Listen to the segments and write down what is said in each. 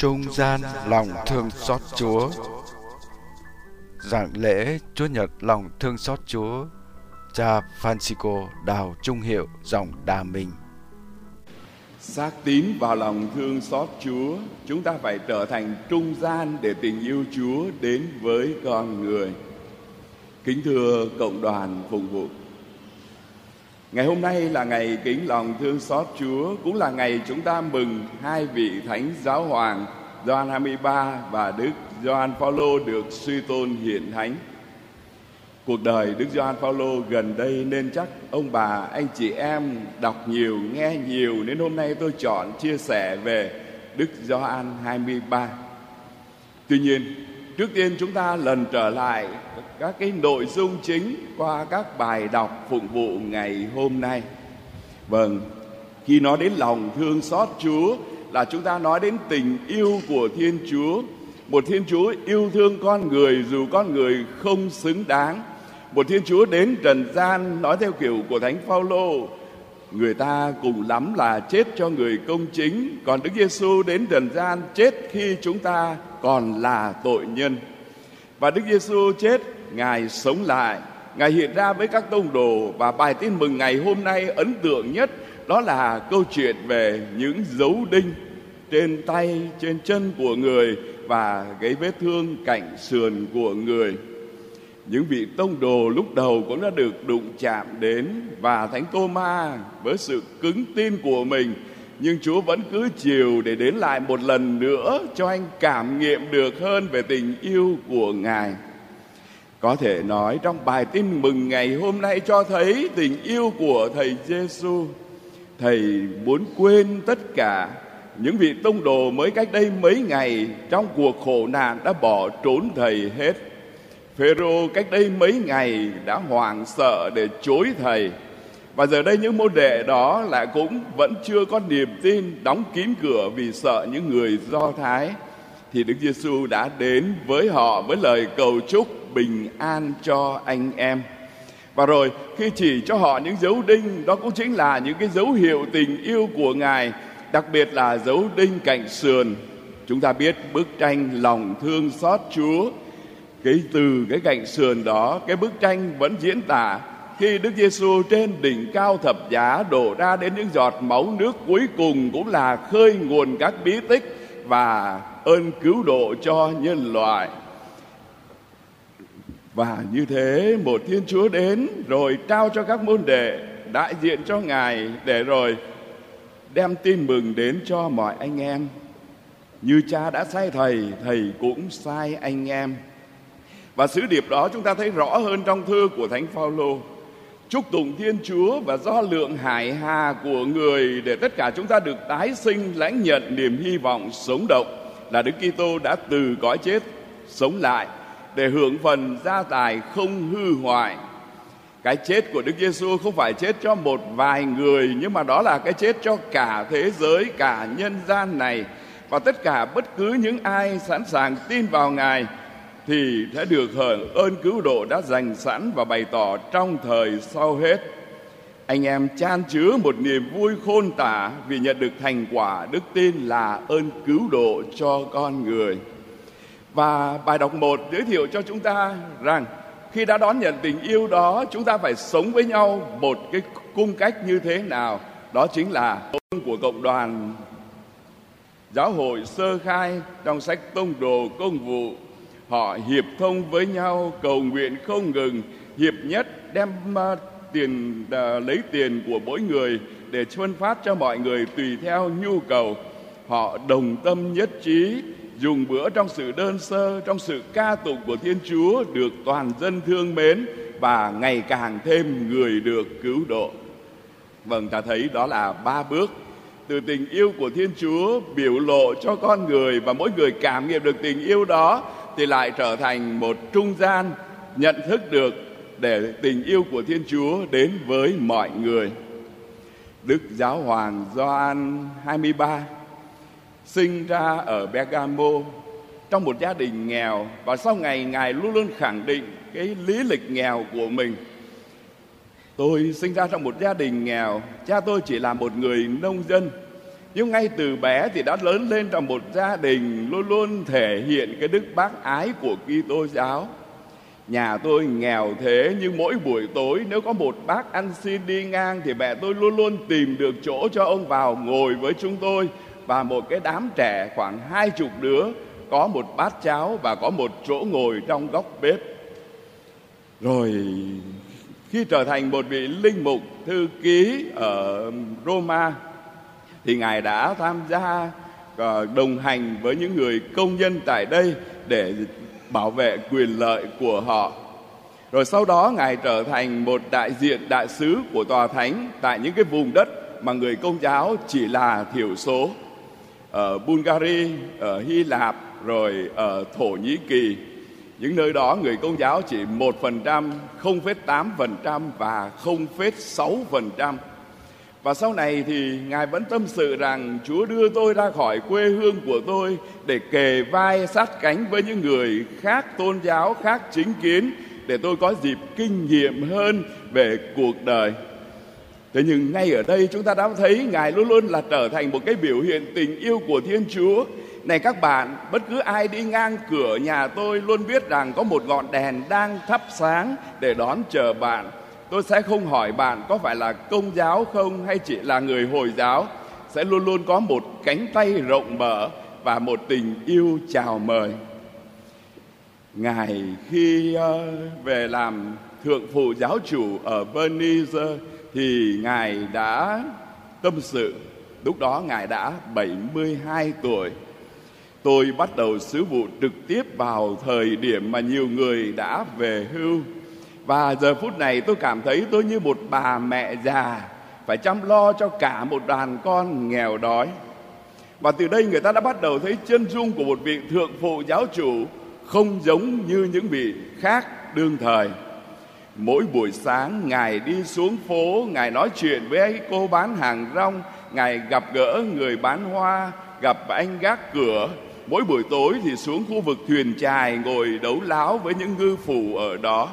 Trung gian lòng thương xót Chúa. Giảng lễ Chúa Nhật lòng thương xót Chúa, cha Francisco Đào Trung Hiệu, dòng Đà Mình. Xác tín vào lòng thương xót Chúa, chúng ta phải trở thành trung gian để tình yêu Chúa đến với con người. Kính thưa cộng đoàn phục vụ, ngày hôm nay là ngày kính lòng thương xót Chúa, cũng là ngày chúng ta mừng hai vị thánh giáo hoàng Gioan 23 và Đức Gioan Phaolô được suy tôn hiển thánh. Cuộc đời Đức Gioan Phaolô gần đây nên chắc ông bà, anh chị em đọc nhiều, nghe nhiều, nên hôm nay tôi chọn chia sẻ về Đức Gioan 23. Tuy nhiên, trước tiên chúng ta lần trở lại các cái nội dung chính qua các bài đọc phụng vụ ngày hôm nay. Vâng, khi nói đến lòng thương xót Chúa là chúng ta nói đến tình yêu của Thiên Chúa. Một Thiên Chúa yêu thương con người dù con người không xứng đáng. Một Thiên Chúa đến trần gian, nói theo kiểu của Thánh Phaolô, người ta cùng lắm là chết cho người công chính, còn Đức Giêsu đến trần gian chết khi chúng ta còn là tội nhân. Và Đức Giêsu chết, Ngài sống lại, Ngài hiện ra với các tông đồ. Và bài tin mừng ngày hôm nay ấn tượng nhất đó là câu chuyện về những dấu đinh trên tay, trên chân của người và cái vết thương cạnh sườn của người. Những vị tông đồ lúc đầu cũng đã được đụng chạm đến, và Thánh Tô-ma với sự cứng tin của mình, nhưng Chúa vẫn cứ chiều để đến lại một lần nữa cho anh cảm nghiệm được hơn về tình yêu của Ngài. Có thể nói trong bài tin mừng ngày hôm nay cho thấy tình yêu của Thầy Giêsu. Thầy muốn quên tất cả. Những vị tông đồ mới cách đây mấy ngày trong cuộc khổ nạn đã bỏ trốn Thầy hết. Phêrô cách đây mấy ngày đã hoảng sợ để chối Thầy. Và giờ đây những môn đệ đó lại cũng vẫn chưa có niềm tin, đóng kín cửa vì sợ những người Do Thái. Thì Đức Giêsu đã đến với họ với lời cầu chúc bình an cho anh em. Và rồi khi chỉ cho họ những dấu đinh, đó cũng chính là những cái dấu hiệu tình yêu của Ngài, đặc biệt là dấu đinh cạnh sườn. Chúng ta biết bức tranh lòng thương xót Chúa, từ cái cạnh sườn đó, cái bức tranh vẫn diễn tả khi Đức Giêsu trên đỉnh cao thập giá đổ ra đến những giọt máu nước cuối cùng, cũng là khơi nguồn các bí tích và ơn cứu độ cho nhân loại. Và như thế một Thiên Chúa đến rồi trao cho các môn đệ đại diện cho Ngài, để rồi đem tin mừng đến cho mọi anh em. Như Cha đã sai Thầy, Thầy cũng sai anh em. Và sứ điệp đó chúng ta thấy rõ hơn trong thư của Thánh Phaolô. Chúc tụng Thiên Chúa và do lượng hải hà của người để tất cả chúng ta được tái sinh, lãnh nhận niềm hy vọng sống động là Đức Kitô đã từ cõi chết sống lại để hưởng phần gia tài không hư hoại. Cái chết của Đức Giêsu không phải chết cho một vài người, nhưng mà đó là cái chết cho cả thế giới, cả nhân gian này. Và tất cả bất cứ những ai sẵn sàng tin vào Ngài thì sẽ được hưởng ơn cứu độ đã dành sẵn và bày tỏ trong thời sau hết. Anh em chan chứa một niềm vui khôn tả vì nhận được thành quả đức tin là ơn cứu độ cho con người. Và bài đọc 1 giới thiệu cho chúng ta rằng khi đã đón nhận tình yêu đó, chúng ta phải sống với nhau một cái cung cách như thế nào. Đó chính là của cộng đoàn giáo hội sơ khai trong sách Tông đồ Công vụ. Họ hiệp thông với nhau, cầu nguyện không ngừng, hiệp nhất đem lấy tiền của mỗi người để phân phát cho mọi người tùy theo nhu cầu. Họ đồng tâm nhất trí, dùng bữa trong sự đơn sơ, trong sự ca tụng của Thiên Chúa, được toàn dân thương mến và ngày càng thêm người được cứu độ. Vâng, ta thấy đó là 3 bước từ tình yêu của Thiên Chúa biểu lộ cho con người, và mỗi người cảm nghiệm được tình yêu đó thì lại trở thành một trung gian nhận thức được để tình yêu của Thiên Chúa đến với mọi người. Đức Giáo hoàng Gioan 23 sinh ra ở Bergamo trong một gia đình nghèo, và sau ngày Ngài luôn luôn khẳng định cái lý lịch nghèo của mình. Tôi sinh ra trong một gia đình nghèo, cha tôi chỉ là một người nông dân. Nhưng ngay từ bé thì đã lớn lên trong một gia đình luôn luôn thể hiện cái đức bác ái của Kitô giáo. Nhà tôi nghèo thế nhưng mỗi buổi tối nếu có một bác ăn xin đi ngang thì mẹ tôi luôn luôn tìm được chỗ cho ông vào ngồi với chúng tôi và một cái đám trẻ khoảng 20 đứa, có một bát cháo và có một chỗ ngồi trong góc bếp. Rồi khi trở thành một vị linh mục thư ký ở Roma thì Ngài đã tham gia đồng hành với những người công nhân tại đây để bảo vệ quyền lợi của họ. Rồi sau đó Ngài trở thành một đại diện đại sứ của Tòa Thánh tại những cái vùng đất mà người Công giáo chỉ là thiểu số, ở Bulgaria, ở Hy Lạp, rồi ở Thổ Nhĩ Kỳ. Những nơi đó người Công giáo chỉ 1%, 0,8% và 0,6%. Và sau này thì Ngài vẫn tâm sự rằng Chúa đưa tôi ra khỏi quê hương của tôi để kề vai sát cánh với những người khác tôn giáo, khác chính kiến, để tôi có dịp kinh nghiệm hơn về cuộc đời. Thế nhưng ngay ở đây chúng ta đã thấy Ngài luôn luôn là trở thành một cái biểu hiện tình yêu của Thiên Chúa. Này các bạn, bất cứ ai đi ngang cửa nhà tôi luôn biết rằng có một ngọn đèn đang thắp sáng để đón chờ bạn. Tôi sẽ không hỏi bạn có phải là Công giáo không hay chỉ là người Hồi giáo. Sẽ luôn luôn có một cánh tay rộng mở và một tình yêu chào mời. Ngài khi về làm thượng phụ giáo chủ ở Venice thì Ngài đã tâm sự. Lúc đó Ngài đã 72 tuổi. Tôi bắt đầu sứ vụ trực tiếp vào thời điểm mà nhiều người đã về hưu. Và giờ phút này tôi cảm thấy tôi như một bà mẹ già phải chăm lo cho cả một đàn con nghèo đói. Và từ đây người ta đã bắt đầu thấy chân dung của một vị thượng phụ giáo chủ không giống như những vị khác đương thời. Mỗi buổi sáng Ngài đi xuống phố, Ngài nói chuyện với cô bán hàng rong, Ngài gặp gỡ người bán hoa, gặp anh gác cửa. Mỗi buổi tối thì xuống khu vực thuyền chài ngồi đấu láo với những ngư phủ ở đó.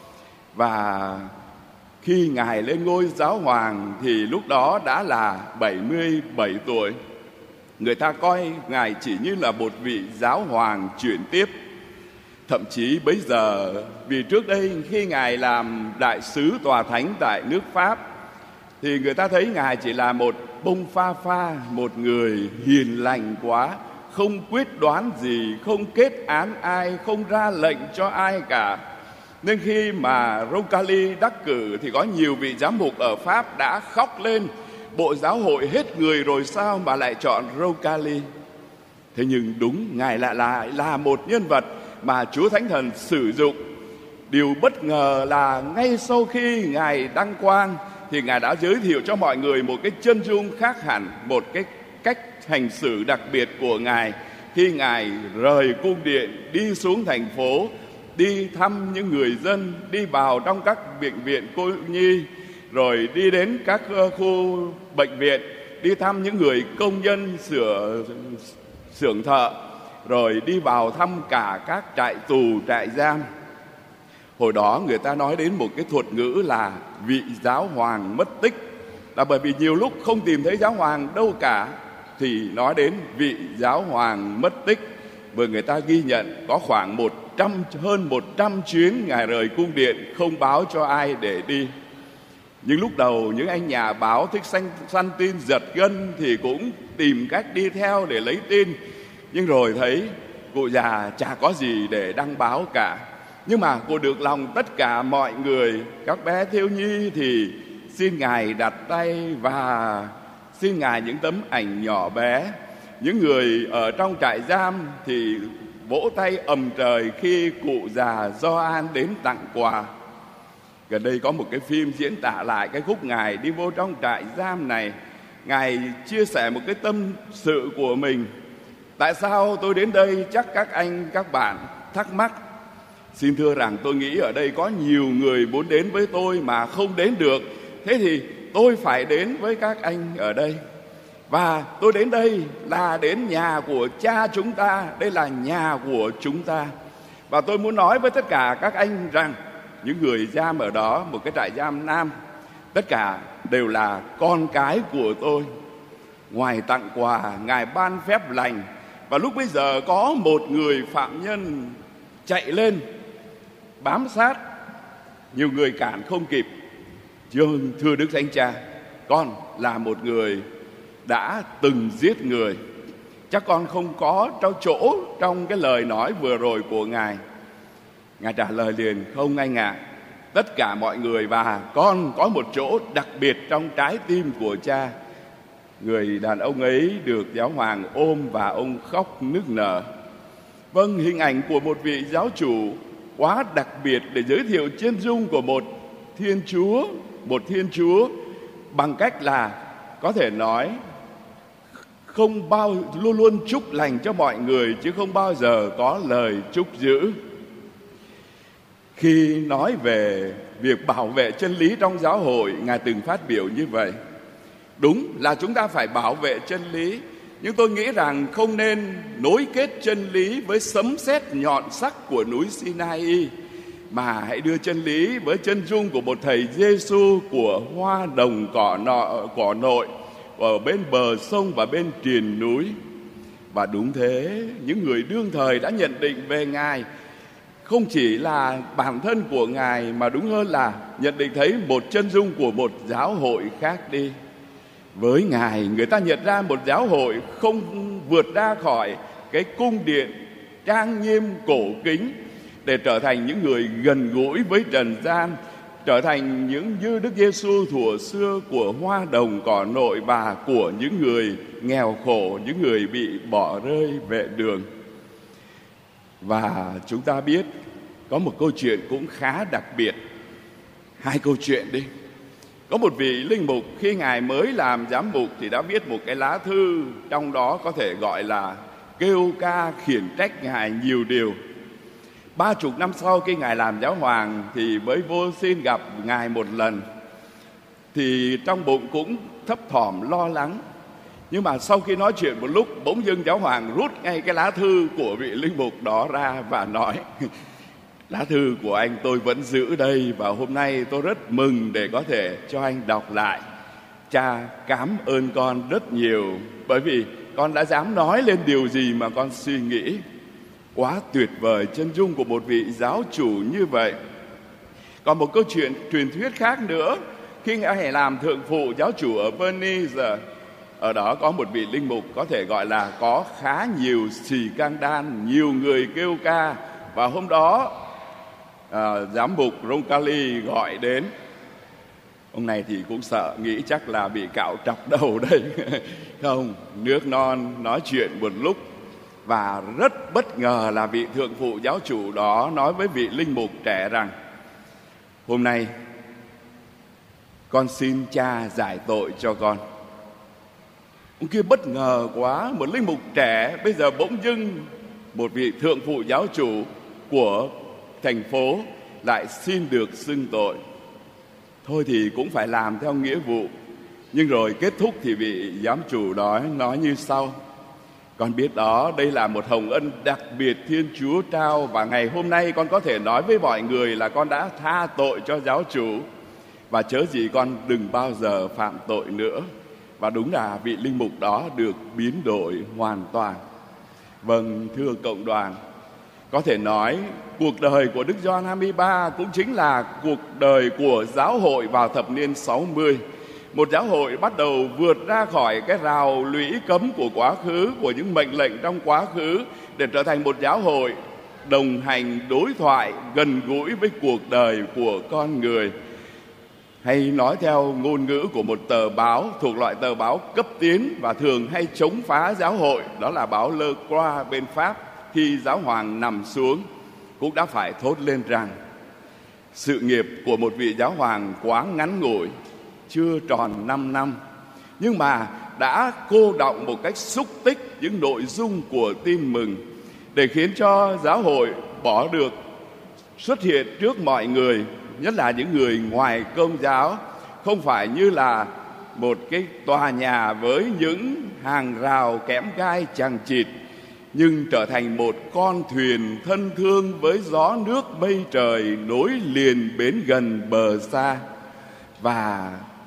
Và khi Ngài lên ngôi giáo hoàng thì lúc đó đã là 77 tuổi. Người ta coi Ngài chỉ như là một vị giáo hoàng chuyển tiếp. Thậm chí bây giờ, vì trước đây khi Ngài làm đại sứ Tòa Thánh tại nước Pháp thì người ta thấy Ngài chỉ là một bông pha pha, một người hiền lành quá, không quyết đoán gì, không kết án ai, không ra lệnh cho ai cả. Nên khi mà Roncalli đắc cử thì có nhiều vị giám mục ở Pháp đã khóc lên: bộ giáo hội hết người rồi sao mà lại chọn Roncalli? Thế nhưng đúng, Ngài lại là một nhân vật mà Chúa Thánh Thần sử dụng. Điều bất ngờ là ngay sau khi Ngài đăng quang thì Ngài đã giới thiệu cho mọi người một cái chân dung khác hẳn, một cái cách hành xử đặc biệt của Ngài. Khi Ngài rời cung điện, đi xuống thành phố, đi thăm những người dân, đi vào trong các bệnh viện cô nhi, rồi đi đến các khu bệnh viện, đi thăm những người công nhân xưởng thợ, rồi đi vào thăm cả các trại tù, trại giam. Hồi đó người ta nói đến một cái thuật ngữ là vị giáo hoàng mất tích, là bởi vì nhiều lúc không tìm thấy giáo hoàng đâu cả thì nói đến vị giáo hoàng mất tích. Bởi người ta ghi nhận có khoảng hơn 100 chuyến Ngài rời cung điện không báo cho ai để đi. Nhưng lúc đầu những anh nhà báo thích săn tin giật gân thì cũng tìm cách đi theo để lấy tin. Nhưng rồi thấy cụ già chả có gì để đăng báo cả. Nhưng mà cụ được lòng tất cả mọi người. Các bé thiếu nhi thì xin Ngài đặt tay và xin Ngài những tấm ảnh nhỏ bé. Những người ở trong trại giam thì vỗ tay ầm trời khi cụ già Gioan đến tặng quà. Gần đây có một cái phim diễn tả lại cái khúc Ngài đi vô trong trại giam này. Ngài chia sẻ một cái tâm sự của mình. Tại sao tôi đến đây? Chắc các anh, các bạn thắc mắc. Xin thưa rằng tôi nghĩ ở đây có nhiều người muốn đến với tôi mà không đến được. Thế thì tôi phải đến với các anh ở đây. Và tôi đến đây là đến nhà của cha chúng ta. Đây là nhà của chúng ta. Và tôi muốn nói với tất cả các anh rằng những người giam ở đó, một cái trại giam nam, tất cả đều là con cái của tôi. Ngoài tặng quà, Ngài ban phép lành. Và lúc bấy giờ có một người phạm nhân chạy lên bám sát, nhiều người cản không kịp. Thưa Đức Thánh Cha, con là một người đã từng giết người. Chắc con không có chỗ trong cái lời nói vừa rồi của Ngài. Ngài trả lời liền: không anh ạ, tất cả mọi người và con có một chỗ đặc biệt trong trái tim của Cha. Người đàn ông ấy được giáo hoàng ôm và ông khóc nức nở. Vâng, hình ảnh của một vị giáo chủ quá đặc biệt để giới thiệu chân dung của một Thiên Chúa bằng cách là có thể nói luôn luôn chúc lành cho mọi người, chứ không bao giờ có lời chúc dữ. Khi nói về việc bảo vệ chân lý trong giáo hội, Ngài từng phát biểu như vậy: đúng là chúng ta phải bảo vệ chân lý, nhưng tôi nghĩ rằng không nên nối kết chân lý với sấm sét nhọn sắc của núi Sinai, mà hãy đưa chân lý với chân dung của một thầy Giêsu của hoa đồng cỏ nội ở bên bờ sông và bên triền núi. Và đúng thế, những người đương thời đã nhận định về Ngài không chỉ là bản thân của Ngài, mà đúng hơn là nhận định thấy một chân dung của một giáo hội khác đi. Với Ngài, người ta nhận ra một giáo hội không vượt ra khỏi cái cung điện trang nghiêm cổ kính để trở thành những người gần gũi với trần gian, trở thành những như Đức Giêsu thuở xưa của hoa đồng cỏ nội và của những người nghèo khổ, những người bị bỏ rơi vệ đường. Và chúng ta biết có một câu chuyện cũng khá đặc biệt. Hai câu chuyện đi. Có một vị linh mục khi Ngài mới làm giám mục thì đã viết một cái lá thư, trong đó có thể gọi là kêu ca khiển trách Ngài nhiều điều. 30 năm sau khi Ngài làm giáo hoàng thì mới vô xin gặp Ngài một lần, thì trong bụng cũng thấp thỏm lo lắng. Nhưng mà sau khi nói chuyện một lúc, bỗng dưng giáo hoàng rút ngay cái lá thư của vị linh mục đó ra và nói: lá thư của anh tôi vẫn giữ đây, và hôm nay tôi rất mừng để có thể cho anh đọc lại. Cha cảm ơn con rất nhiều, bởi vì con đã dám nói lên điều gì mà con suy nghĩ. Quá tuyệt vời chân dung của một vị giáo chủ như vậy. Còn một câu chuyện truyền thuyết khác nữa. Khi Ngài làm thượng phụ giáo chủ ở Venice, ở đó có một vị linh mục có thể gọi là có khá nhiều xì cang đan, nhiều người kêu ca. Và hôm đó giám mục Roncalli gọi đến. Ông này thì cũng sợ, nghĩ chắc là bị cạo trọc đầu đây. Không, nước non nói chuyện một lúc. Và rất bất ngờ là vị thượng phụ giáo chủ đó nói với vị linh mục trẻ rằng: hôm nay con xin cha giải tội cho con. Ông kia bất ngờ quá, một linh mục trẻ bây giờ bỗng dưng một vị thượng phụ giáo chủ của thành phố lại xin được xưng tội. Thôi thì cũng phải làm theo nghĩa vụ. Nhưng rồi kết thúc thì vị giám chủ đó nói như sau: con biết đó, đây là một hồng ân đặc biệt Thiên Chúa trao, và ngày hôm nay con có thể nói với mọi người là con đã tha tội cho giáo chủ, và chớ gì con đừng bao giờ phạm tội nữa. Và đúng là vị linh mục đó được biến đổi hoàn toàn. Vâng, thưa cộng đoàn, có thể nói cuộc đời của Đức Gioan 23 cũng chính là cuộc đời của giáo hội vào thập niên 60. Một giáo hội bắt đầu vượt ra khỏi cái rào lũy cấm của quá khứ, của những mệnh lệnh trong quá khứ, để trở thành một giáo hội đồng hành, đối thoại, gần gũi với cuộc đời của con người. Hay nói theo ngôn ngữ của một tờ báo thuộc loại tờ báo cấp tiến và thường hay chống phá giáo hội, đó là báo Le Croix bên Pháp, khi giáo hoàng nằm xuống, cũng đã phải thốt lên rằng sự nghiệp của một vị giáo hoàng quá ngắn ngủi, chưa tròn 5 năm, nhưng mà đã cô đọng một cách xúc tích những nội dung của tin mừng để khiến cho giáo hội bỏ được xuất hiện trước mọi người, nhất là những người ngoài Công giáo, không phải như là một cái tòa nhà với những hàng rào kẽm gai chằng chịt, nhưng trở thành một con thuyền thân thương với gió nước mây trời nối liền bến gần bờ xa. Và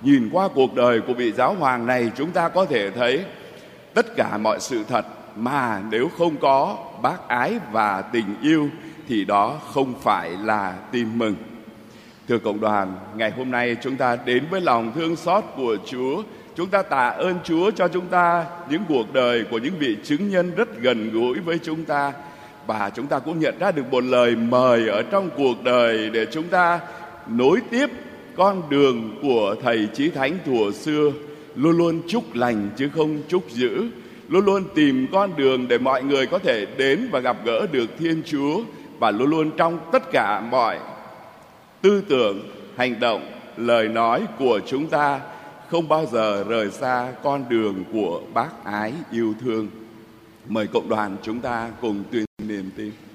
Nhìn qua cuộc đời của vị giáo hoàng này, chúng ta có thể thấy tất cả mọi sự thật mà nếu không có bác ái và tình yêu thì đó không phải là tin mừng. Thưa cộng đoàn, ngày hôm nay chúng ta đến với lòng thương xót của Chúa. Chúng ta tạ ơn Chúa cho chúng ta những cuộc đời của những vị chứng nhân rất gần gũi với chúng ta. Và chúng ta cũng nhận ra được một lời mời ở trong cuộc đời để chúng ta nối tiếp con đường của Thầy Chí Thánh thuở xưa, luôn luôn chúc lành chứ không chúc dữ, luôn luôn tìm con đường để mọi người có thể đến và gặp gỡ được Thiên Chúa, và luôn luôn trong tất cả mọi tư tưởng, hành động, lời nói của chúng ta không bao giờ rời xa con đường của bác ái yêu thương. Mời cộng đoàn chúng ta cùng tuyên niềm tin.